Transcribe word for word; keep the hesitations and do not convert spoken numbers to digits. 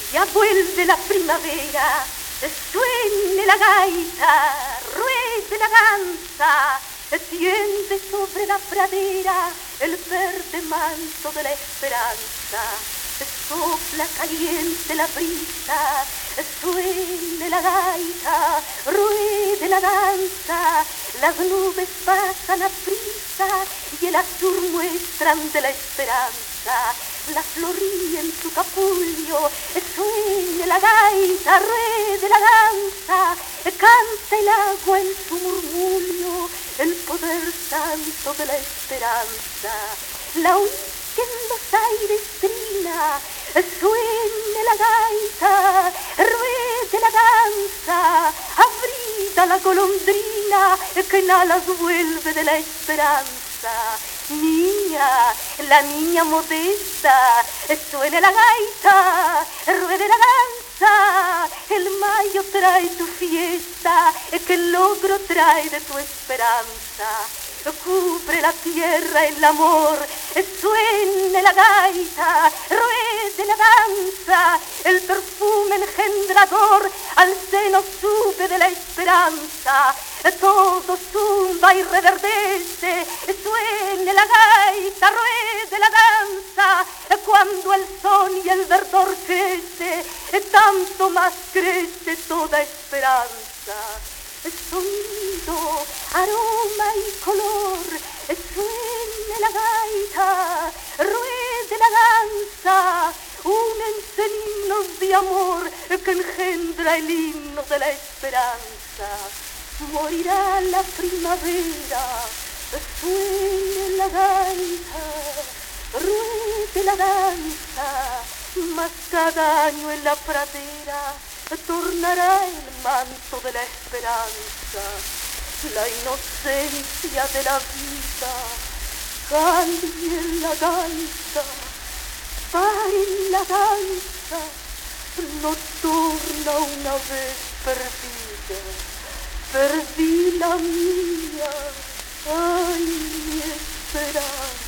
ya vuelve la primavera, suene la gaita, ruede la danza, tiende sobre la pradera el verde manto de la esperanza. Sopla caliente la brisa, suene la gaita, ruede la danza, las nubes pasan a prisa y el azul muestran de la esperanza. La flor ríe en su capullo, suene la gaita, ruede la danza, canta el agua en su murmullo, el poder santo de la esperanza. La oí que en los aires trina, suene la gaita, ruede la danza, abrida la golondrina que en alas vuelve de la esperanza. Niña, la niña modesta, suene la gaita, ruede la danza, el mayo trae tu fiesta, que el logro trae de tu esperanza. Cubre la tierra el amor, suene la gaita, ruede la danza, el perfume engendrador al seno sube de la esperanza. Todo zumba y reverdece, suene la gaita, ruede la danza, cuando el son y el verdor crece, tanto más crece toda esperanza. Sonido, aroma y color, suene la gaita, ruede la danza, únense en himnos de amor que engendra el himno de la esperanza. Morirá la primavera, suene la gaita, ruede la danza, mas cada año en la pradera tornará el manto de la esperanza. La inocencia de la vida cambie en la gaita, pare en la danza, nocturna una vez perdida. Perdí la mía, ay, mi esperanza.